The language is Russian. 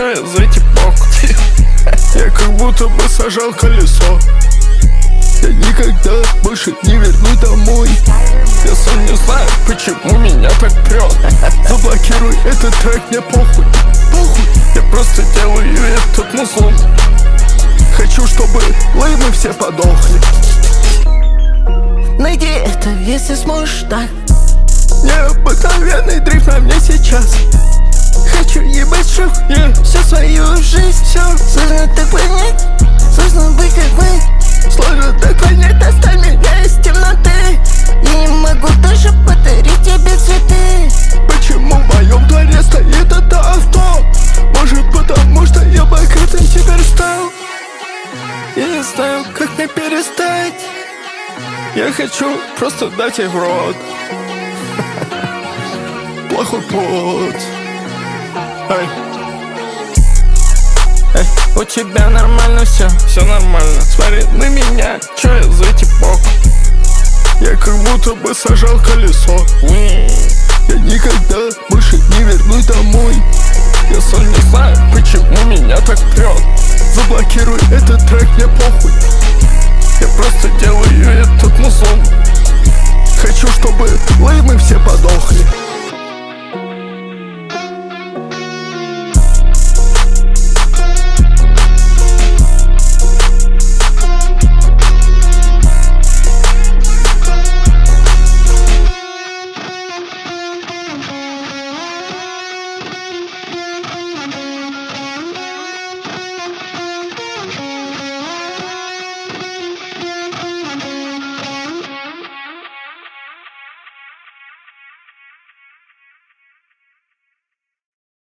чё я за типок? Я как будто бы сажал колесо. Я никогда больше не вернусь домой. Я сам не знаю, почему меня так прет. Заблокируй этот трек, мне похуй. Я просто делаю этот музлом. Хочу, чтобы леймы все подохли. Найди это, если сможешь, так. Необыкновенный дрейф на мне сейчас. Хочу ебать шух, всю свою жизнь, все. Сложно так понять, сложно быть как мы. Сложно так понять, Достань меня из темноты. Я не могу даже подарить тебе цветы. почему в моем дворе стоит это авто? Может, потому что я богатым теперь стал. Я не знаю, как мне перестать. Я хочу просто дать ей в рот. Плохой плод. Эй, у тебя нормально все нормально. Смотри на меня, чё я за типок? Я как будто бы сажал колесо. Я никогда больше не вернусь домой. Я сам не знаю, почему меня так прет. Заблокируй этот трек, мне похуй. Я просто делаю этот музон. Хочу, чтобы леймы все подохли.